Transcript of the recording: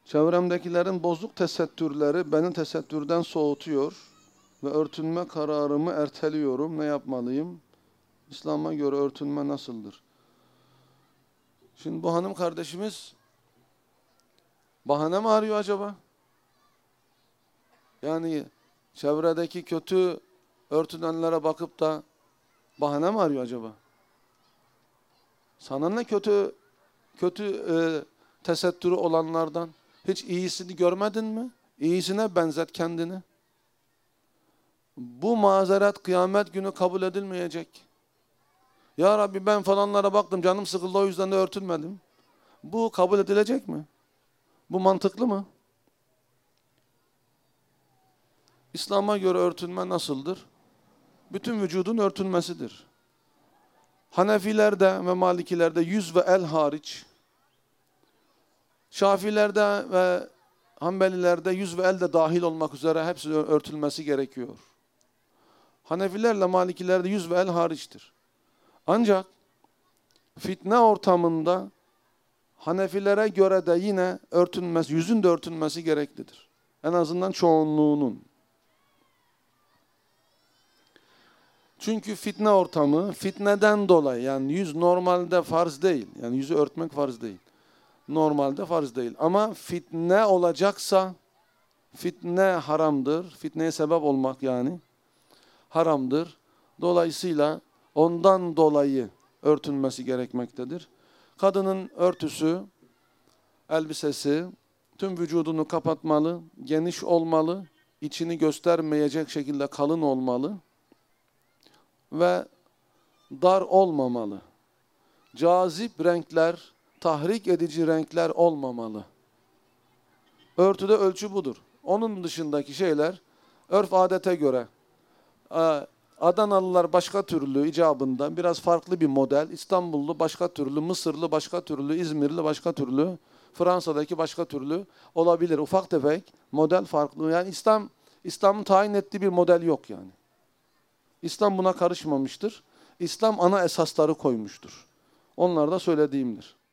Çevremdekilerin bozuk tesettürleri beni tesettürden soğutuyor ve örtünme kararımı erteliyorum. Ne yapmalıyım? İslam'a göre örtünme nasıldır? Şimdi bu hanım kardeşimiz bahane mi arıyor acaba? Yani çevredeki kötü örtünenlere bakıp da bahane mi arıyor acaba? Sana ne kötü tesettürü olanlardan? Hiç iyisini görmedin mi? İyisine benzet kendini. Bu mazeret kıyamet günü kabul edilmeyecek. Ya Rabbi ben falanlara baktım, canım sıkıldı, o yüzden de örtünmedim. Bu kabul edilecek mi? Bu mantıklı mı? İslam'a göre örtünme nasıldır? Bütün vücudun örtünmesidir. Hanefilerde ve Malikilerde yüz ve el hariç, Şafilerde ve Hanbelilerde yüz ve el de dahil olmak üzere hepsi örtülmesi gerekiyor. Hanefilerle Malikilerde yüz ve el hariçtir. Ancak fitne ortamında Hanefilere göre de yine örtünmesi, yüzün de örtünmesi gereklidir. En azından çoğunluğunun. Çünkü fitne ortamı, fitneden dolayı, yani yüz normalde farz değil. Yani yüzü örtmek farz değil. Normalde farz değil. Ama fitne olacaksa, fitne haramdır. Fitneye sebep olmak yani haramdır. Dolayısıyla ondan dolayı örtünmesi gerekmektedir. Kadının örtüsü, elbisesi, tüm vücudunu kapatmalı, geniş olmalı, içini göstermeyecek şekilde kalın olmalı ve dar olmamalı. Cazip renkler, tahrik edici renkler olmamalı. Örtüde ölçü budur. Onun dışındaki şeyler örf adete göre. Adanalılar başka türlü icabında biraz farklı bir model, İstanbullu başka türlü, Mısırlı başka türlü, İzmirli başka türlü, Fransa'daki başka türlü olabilir. Ufak tefek model farklı. Yani İslam'ın tayin ettiği bir model yok yani. İslam buna karışmamıştır. İslam ana esasları koymuştur. Onlar da söylediğimdir.